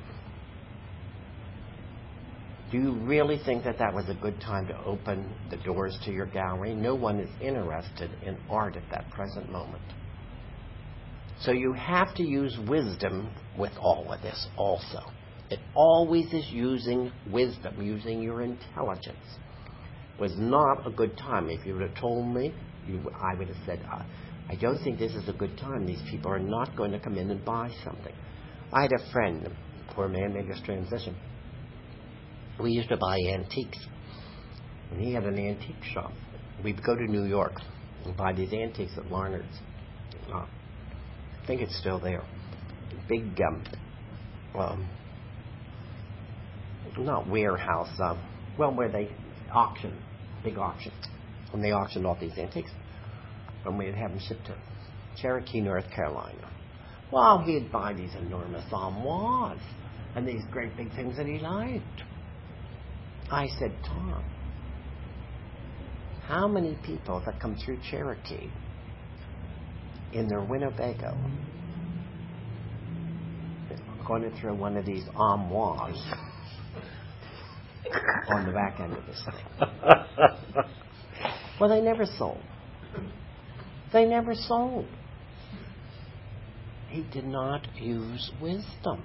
[SPEAKER 2] do you really think that that was a good time to open the doors to your gallery? No one is interested in art at that present moment. So you have to use wisdom with all of this also. It always is using wisdom, using your intelligence. It was not a good time. If you would have told me, you, I would have said, uh, I don't think this is a good time. These people are not going to come in and buy something. I had a friend, poor man made his transition. We used to buy antiques. And he had an antique shop. We'd go to New York and buy these antiques at Larned's. Uh, I think it's still there. Big, um, um, not warehouse, uh, well, where they auction, big auction. And they auctioned off these antiques. And we'd have them shipped to Cherokee, North Carolina. Well, he'd buy these enormous armoires and these great big things that he liked. I said, Tom, how many people that come through Cherokee in their Winnebago are going to throw one of these armoires on the back end of this thing? Well, they never sold. They never sold. He did not use wisdom.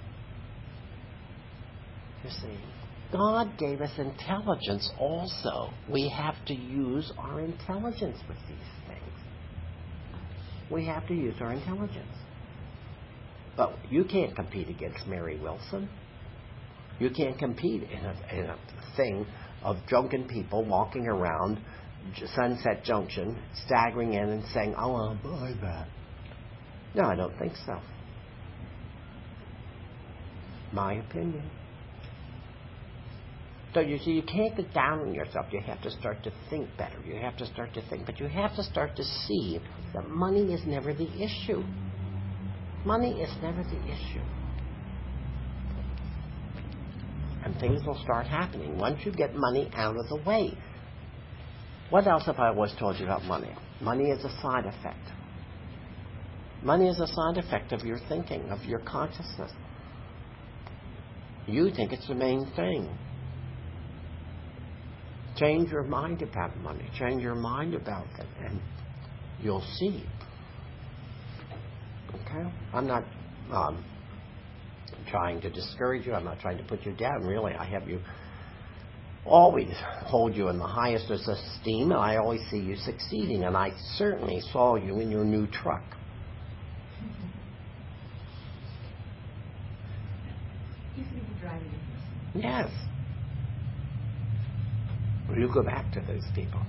[SPEAKER 2] You see, God gave us intelligence also. We have to use our intelligence with these things. We have to use our intelligence. But you can't compete against Mary Wilson. You can't compete in a, in a thing of drunken people walking around Sunset Junction, staggering in and saying, I want to buy that. No, I don't think so. My opinion. So you see, you can't get down on yourself. You have to start to think better. You have to start to think. But you have to start to see that money is never the issue. Money is never the issue. And things will start happening once you get money out of the way. What else have I always told you about money? Money is a side effect. Money is a side effect of your thinking, of your consciousness. You think it's the main thing. Change your mind about money. Change your mind about it, and you'll see. Okay? I'm not um, trying to discourage you. I'm not trying to put you down. Really, I have you always hold you in the highest of esteem, and I always see you succeeding. And I certainly saw you in your new truck.
[SPEAKER 5] You see the driving.
[SPEAKER 2] Yes. You go back to those people.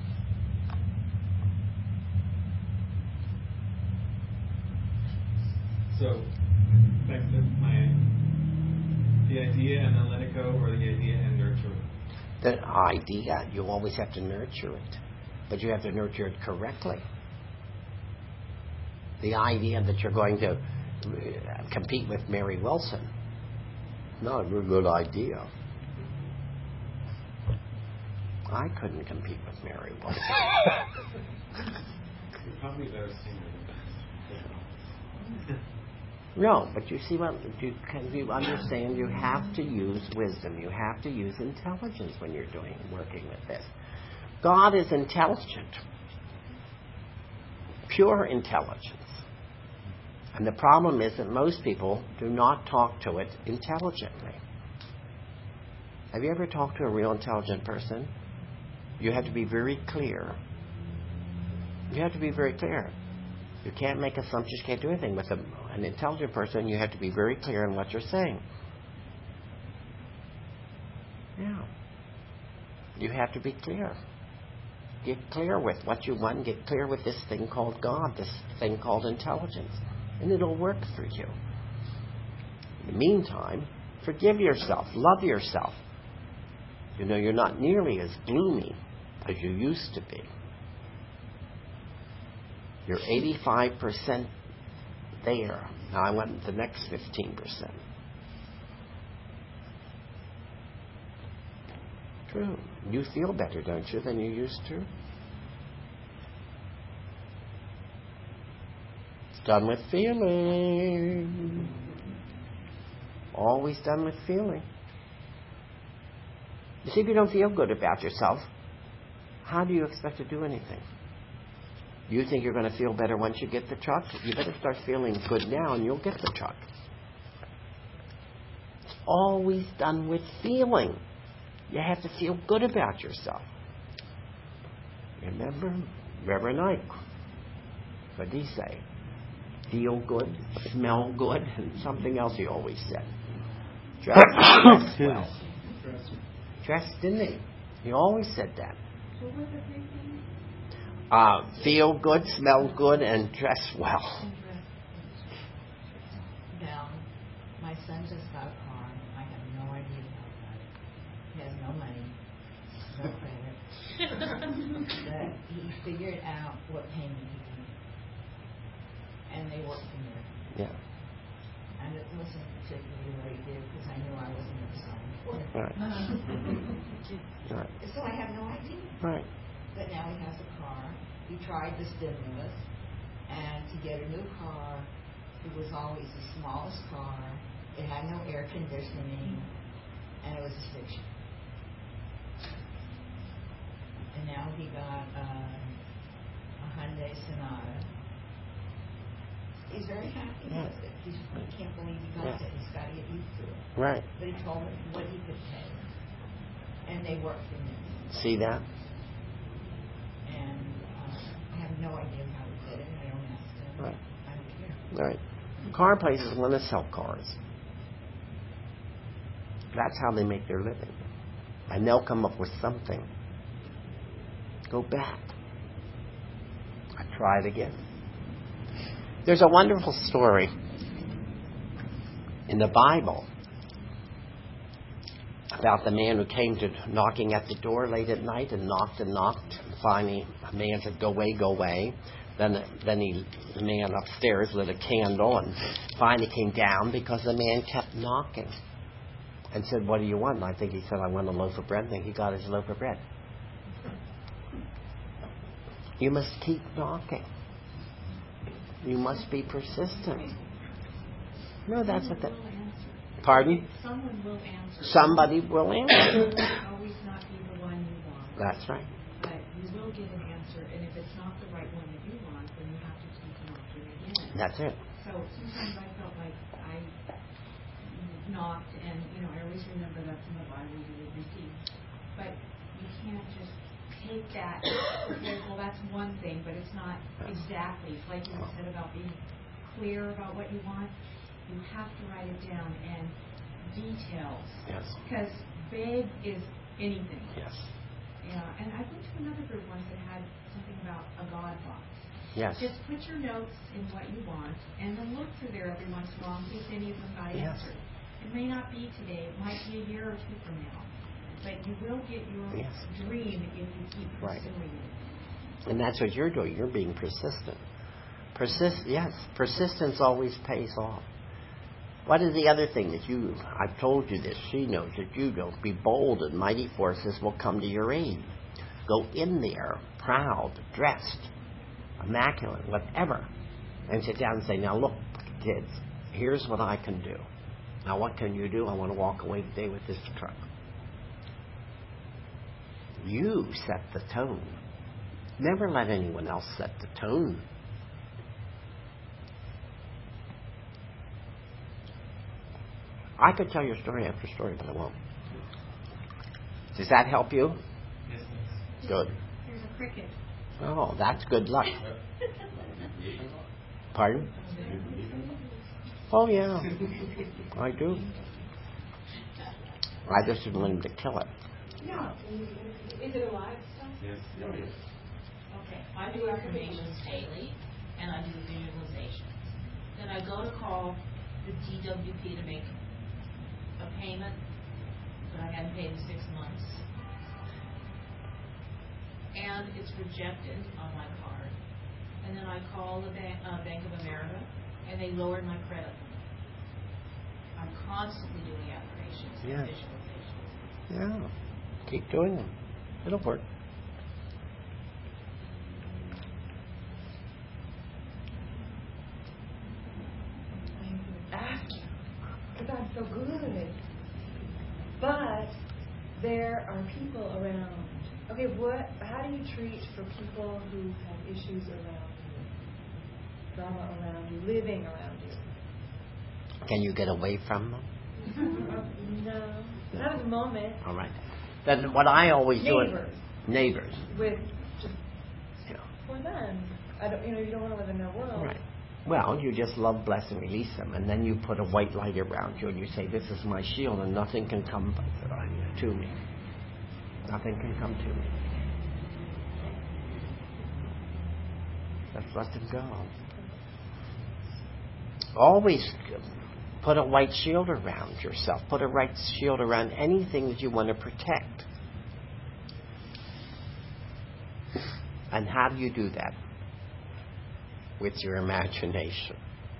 [SPEAKER 7] So, back to my the idea and then let it go, or the idea and nurture it.
[SPEAKER 2] The idea, you always have to nurture it, but you have to nurture it correctly. The idea that you're going to compete with Mary Wilson, not a very good idea. I couldn't compete with Mary Wilson.
[SPEAKER 7] You're probably better singer than
[SPEAKER 2] No, but you see what you can you understand. You have to use wisdom. You have to use intelligence when you're doing working with this. God is intelligent, pure intelligence. And the problem is that most people do not talk to it intelligently. Have you ever talked to a real intelligent person? You have to be very clear. You have to be very clear. You can't make assumptions, you can't do anything. With a, an intelligent person, you have to be very clear in what you're saying. Yeah. You have to be clear. Get clear with what you want. Get clear with this thing called God, this thing called intelligence. And it'll work for you. In the meantime, forgive yourself. Love yourself. You know, you're not nearly as gloomy as you used to be. You're eighty-five percent there. Now I want the next fifteen percent. True. You feel better, don't you, than you used to? It's done with feeling. Always done with feeling. You see, if you don't feel good about yourself, how do you expect to do anything? You think you're going to feel better once you get the truck? You better start feeling good now and you'll get the truck. It's always done with feeling. You have to feel good about yourself. Remember? Reverend Ike. What did he say? Feel good, smell good, and something else he always said. Dress, dress well. Dress, didn't he? He always said that.
[SPEAKER 5] What was the three things?
[SPEAKER 2] Uh, feel good, smell good, and dress well.
[SPEAKER 5] Now, my son just got a car. I have no idea about that. He has no money, no credit. But he figured out what payment he can make. And they worked from there.
[SPEAKER 2] Yeah.
[SPEAKER 5] And it wasn't particularly what he did because I knew I wasn't the son for it.
[SPEAKER 2] Right. Right.
[SPEAKER 5] So I have no idea.
[SPEAKER 2] Right.
[SPEAKER 5] But now he has a car. He tried the stimulus, and to get a new car, it was always the smallest car. It had no air conditioning, and it was a six. And now he got uh, a Hyundai Sonata. He's very happy
[SPEAKER 2] Yeah.
[SPEAKER 5] with it. He's, he can't believe he got
[SPEAKER 2] Yeah.
[SPEAKER 5] it. He's got to get used to it.
[SPEAKER 2] Right.
[SPEAKER 5] But he told me what he could pay, and they worked for me.
[SPEAKER 2] See that?
[SPEAKER 5] And uh, I have no idea how he did it. I don't ask him.
[SPEAKER 2] Right.
[SPEAKER 5] I don't care.
[SPEAKER 2] Right. Car places want to sell cars. That's how they make their living. And they'll come up with something. Go back. I try it again. There's a wonderful story in the Bible about the man who came to knocking at the door late at night and knocked and knocked. And finally, a man said, "Go away, go away." Then, then he, the man upstairs lit a candle and finally came down because the man kept knocking and said, "What do you want?" And I think he said, "I want a loaf of bread." And he got his loaf of bread. You must keep knocking. You must be persistent. No, that's what that... Pardon?
[SPEAKER 4] Someone will answer.
[SPEAKER 2] Somebody will answer.
[SPEAKER 4] It will always not be the one you want.
[SPEAKER 2] That's right.
[SPEAKER 4] But you will get an answer, and if it's not the right one that you want, then you have to keep knocking again.
[SPEAKER 2] That's it.
[SPEAKER 4] So sometimes I felt like I knocked, and you know, I always remember that's in the Bible, you will receive. But you can't just take that. Okay, well, that's one thing, but it's not exactly. It's like you said about being clear about what you want. You have to write it down and details.
[SPEAKER 2] Yes.
[SPEAKER 4] Because vague is anything.
[SPEAKER 2] Yes.
[SPEAKER 4] Yeah, and I went to another group once that had something about a God box.
[SPEAKER 2] Yes.
[SPEAKER 4] Just put your notes in what you want, and then look through there every once in a while in case any of them got
[SPEAKER 2] Yes.
[SPEAKER 4] answered. It may not be today. It might be a year or two from now. But you will get your
[SPEAKER 2] Yes.
[SPEAKER 4] dream if you keep
[SPEAKER 2] Right.
[SPEAKER 4] pursuing it.
[SPEAKER 2] And that's what you're doing. You're being persistent. Persist. Yes. Persistence always pays off. What is the other thing that you, I've told you this, she knows that you don't. Be bold and mighty forces will come to your aid. Go in there, proud, dressed, immaculate, whatever, and sit down and say, now look, kids, here's what I can do. Now what can you do? I want to walk away today with this truck. You set the tone. Never let anyone else set the tone. I could tell you story after story, but I won't. Does that help you?
[SPEAKER 7] Yes, miss.
[SPEAKER 2] Good.
[SPEAKER 4] There's a cricket.
[SPEAKER 2] Oh, that's good luck. Pardon? Oh, yeah. I do. I just didn't want him to kill it.
[SPEAKER 11] Yeah. Is it alive still?
[SPEAKER 10] Yes. Oh, yes.
[SPEAKER 5] Okay, I do affirmations daily, and I do visualizations. Then I go to call the D W P to make a payment that I hadn't paid in six months. And it's rejected on my card. And then I call the Bank, uh, Bank of America, and they lowered my credit limit. I'm constantly doing affirmations and
[SPEAKER 2] Yeah.
[SPEAKER 5] visualizations.
[SPEAKER 2] Yeah. Keep doing them. It'll work.
[SPEAKER 12] Because I'm so good. But there are people around. Okay, what? How do you treat for people who have issues around you, drama around you, living around you?
[SPEAKER 2] Can you get away from them?
[SPEAKER 12] No, not at the moment.
[SPEAKER 2] All right. Then what I always do
[SPEAKER 12] Neighbors.
[SPEAKER 2] is neighbors.
[SPEAKER 12] With just
[SPEAKER 2] Yeah.
[SPEAKER 12] for them. I don't. You know, you don't want to live in their world.
[SPEAKER 2] Right. Well, you just love, bless, and release them, and then you put a white light around you, and you say, "This is my shield, and nothing can come to me. Nothing can come to me." Just let them go. Always put a white shield around yourself. Put a white shield around anything that you want to protect. And how do you do that? With your imagination.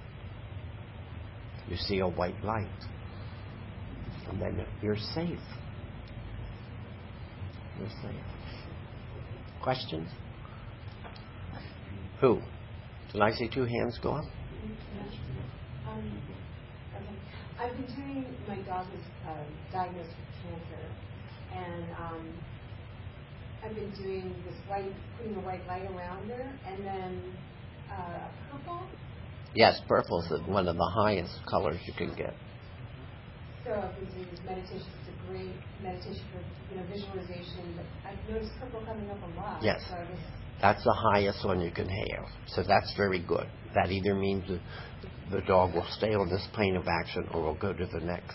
[SPEAKER 2] You see a white light. And then you're safe. You're safe. Questions? Who? Did I see two hands go up?
[SPEAKER 11] Um, okay. I've been doing, my dog was uh, diagnosed with cancer, and um, I've been doing this white, putting a white light around her, and then uh, purple.
[SPEAKER 2] Yes, purple is one of the highest colors you can get.
[SPEAKER 11] So I've been doing this meditation. It's a great meditation for, you know, visualization, but I've noticed purple coming up a lot.
[SPEAKER 2] Yes.
[SPEAKER 11] So I guess
[SPEAKER 2] That's the highest one you can have. So that's very good. That either means that the dog will stay on this plane of action or will go to the next.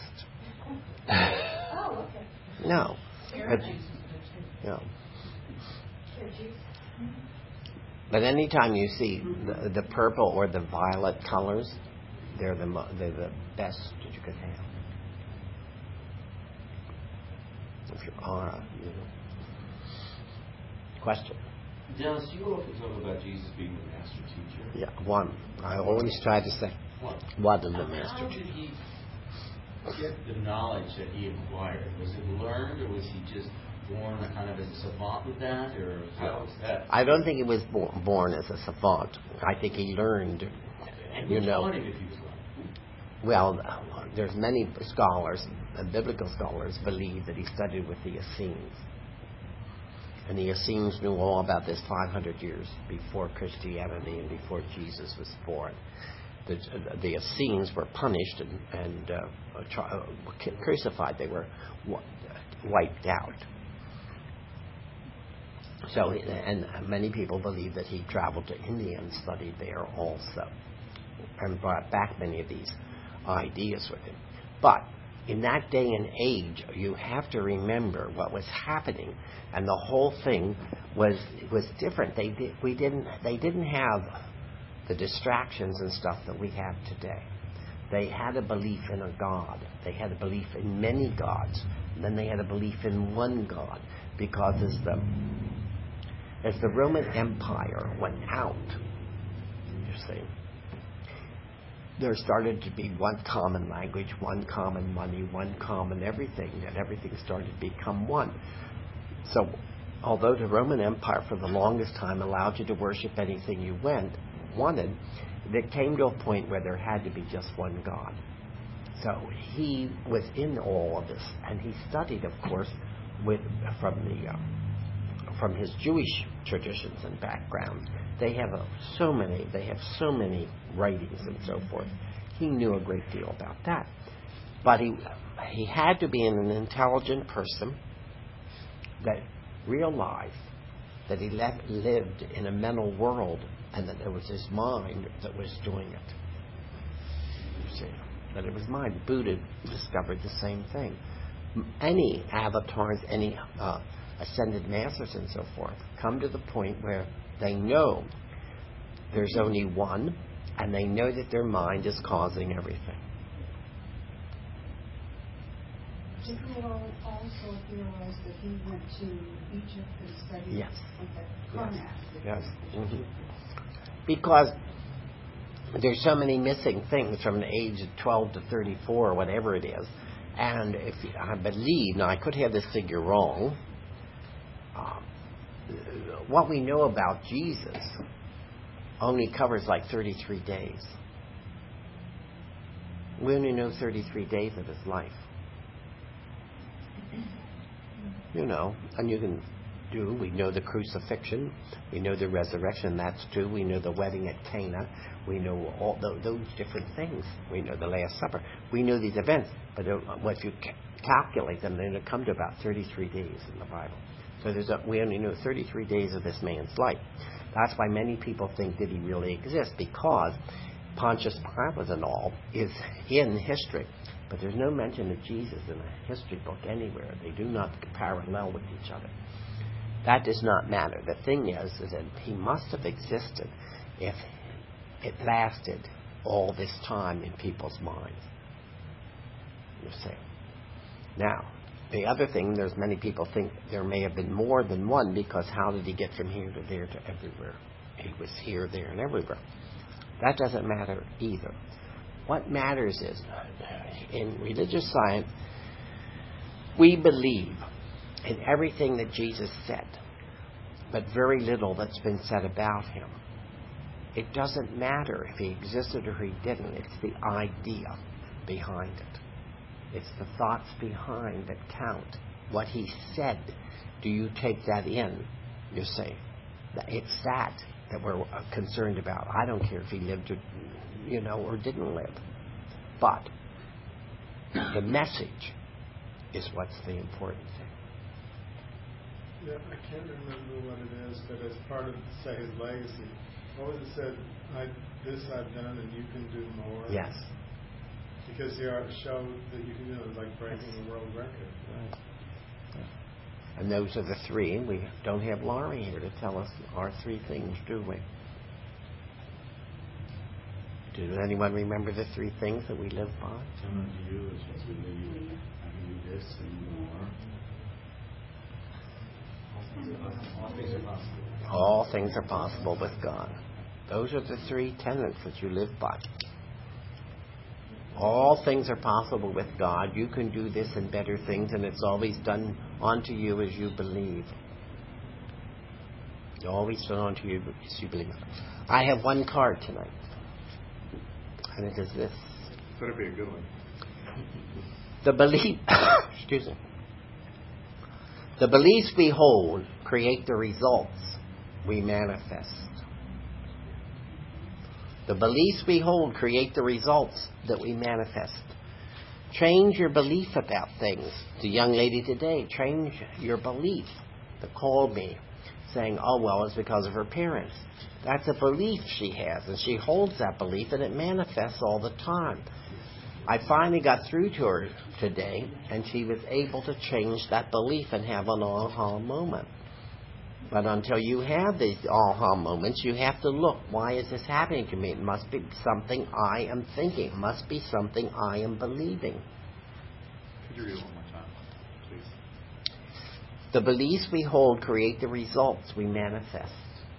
[SPEAKER 11] Oh, okay.
[SPEAKER 2] No. But, no. But anytime you see the, the purple or the violet colors, they're the mo- they're the best that you could have. If your aura, you know. Question.
[SPEAKER 10] Dennis, you often talk about Jesus being the master teacher.
[SPEAKER 2] Yeah, one. I always try to say
[SPEAKER 10] One.
[SPEAKER 2] one of the
[SPEAKER 10] How
[SPEAKER 2] master
[SPEAKER 10] did
[SPEAKER 2] teachers.
[SPEAKER 10] he get the knowledge that he acquired? Was it learned, or was he just born kind of as a savant with that, or how was that?
[SPEAKER 2] I don't think he was bo- born as a savant. I think he learned,
[SPEAKER 10] And
[SPEAKER 2] you
[SPEAKER 10] who
[SPEAKER 2] know.
[SPEAKER 10] taught him if he was learned?
[SPEAKER 2] Well, there's many scholars, uh, biblical scholars, believe that he studied with the Essenes. And the Essenes knew all about this five hundred years before Christianity and before Jesus was born. The, the Essenes were punished and, and uh, uh, crucified. They were w- wiped out. So, and many people believe that he traveled to India and studied there also, and brought back many of these ideas with him. But in that day and age, you have to remember what was happening, and the whole thing was was different. They did, we didn't they didn't have the distractions and stuff that we have today. They had a belief in a God. They had a belief in many gods. And then they had a belief in one God, because as the as the Roman Empire went out, you see, there started to be one common language, one common money, one common everything, and everything started to become one. So, although the Roman Empire for the longest time allowed you to worship anything you went, wanted, it came to a point where there had to be just one God. So he was in all of this, and he studied, of course, with from the uh, from his Jewish traditions and background. They have a, so many. They have so many writings and so forth. He knew a great deal about that. But he he had to be an intelligent person that realized that he le- lived in a mental world and that it was his mind that was doing it. You see, that it was mind. Buddha discovered the same thing. Any avatars, any uh, ascended masters and so forth, come to the point where they know there's only one, and they know that their mind is causing everything.
[SPEAKER 9] Did he also realize that he went to Egypt and studied
[SPEAKER 2] Yes.
[SPEAKER 9] with the Karnak?
[SPEAKER 2] Yes. Mm-hmm. Because there's so many missing things from the age of twelve to thirty-four or whatever it is. And if I believe, now I could have this figure wrong, uh, what we know about Jesus only covers like thirty-three days. We only know thirty-three days of his life. You know, and you can do, we know the crucifixion, we know the resurrection, that's true, we know the wedding at Cana, we know all those, those different things, we know the Last Supper, we know these events, but if you ca- calculate them, then they come to about thirty-three days in the Bible. So there's a, we only know thirty-three days of this man's life. That's why many people think, did he really exist? Because Pontius Pilate and all is in history. But there's no mention of Jesus in a history book anywhere. They do not parallel with each other. That does not matter. The thing is, is that he must have existed if it lasted all this time in people's minds. You see. Now, the other thing, there's many people think there may have been more than one, because how did he get from here to there to everywhere? He was here, there, and everywhere. That doesn't matter either. What matters is, in religious science, we believe in everything that Jesus said, but very little that's been said about him. It doesn't matter if he existed or he didn't. It's the idea behind it. It's the thoughts behind that count. What he said, do you take that in? You say, it's that that we're concerned about. I don't care if he lived or, you know, or didn't live. But the message is what's the important thing.
[SPEAKER 6] Yeah, I can't remember what it is, but as part of, say, his legacy, what was it said, I, this I've done and you can do more?
[SPEAKER 2] Yes.
[SPEAKER 6] Because he already showed that you can do it, like breaking a world record.
[SPEAKER 2] Right. And those are the three. We don't have Laurie here to tell us our three things, do we? Does anyone remember the three things that we live by?
[SPEAKER 10] Come to you is what we believe. I can do this and more. All things are possible.
[SPEAKER 2] All things are possible with God. Those are the three tenets that you live by. All things are possible with God. You can do this and better things, and it's always done unto you as you believe. It's always done unto you as you believe. I have one card tonight, and it is this.
[SPEAKER 1] Better be a good one.
[SPEAKER 2] The belief, excuse me. The beliefs we hold create the results we manifest. The beliefs we hold create the results that we manifest. Change your belief about things. The young lady today, change your belief that called me saying, oh, well, it's because of her parents. That's a belief she has, and she holds that belief, and it manifests all the time. I finally got through to her today, and she was able to change that belief and have an aha moment. But until you have these aha moments, you have to look, why is this happening to me? It must be something I am thinking. It must be something I am believing.
[SPEAKER 1] Could you read it one more time, please?
[SPEAKER 2] The beliefs we hold create the results we manifest.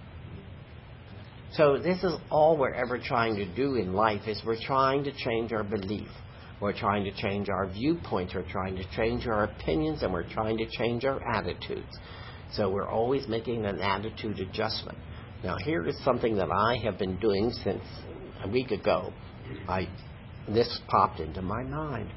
[SPEAKER 2] So this is all we're ever trying to do in life, is we're trying to change our belief. We're trying to change our viewpoints. We're trying to change our opinions, and we're trying to change our attitudes. So we're always making an attitude adjustment. Now, here is something that I have been doing since a week ago. I this popped into my mind.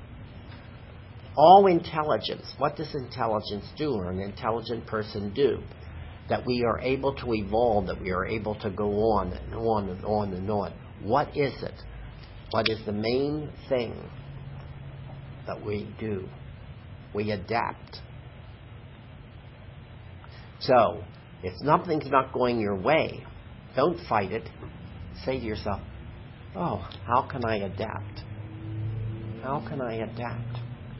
[SPEAKER 2] All intelligence, what does intelligence do, or an intelligent person do? That we are able to evolve, that we are able to go on and on and on and on. What is it? What is the main thing that we do. We adapt. So, if something's not going your way, don't fight it. Say to yourself, oh, how can I adapt? How can I adapt?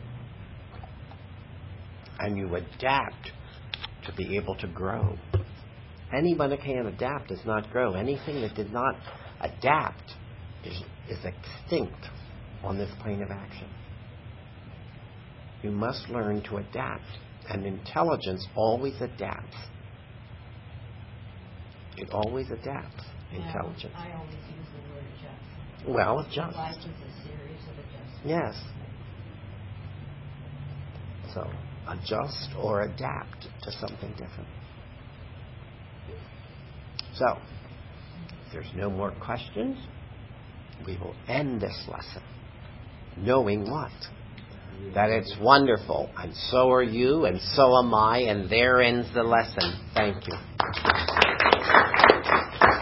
[SPEAKER 2] And you adapt to be able to grow. Anyone that can't adapt does not grow. Anything that did not adapt is, is extinct on this plane of action. You must learn to adapt. And intelligence always adapts. It always adapts. Intelligence.
[SPEAKER 5] I always use the word adjust.
[SPEAKER 2] Well, adjust.
[SPEAKER 5] Life is a series of adjustments.
[SPEAKER 2] Yes. So, adjust or adapt to something different. So, if there's no more questions, we will end this lesson knowing what? That it's wonderful, and so are you, and so am I, and there ends the lesson. Thank you.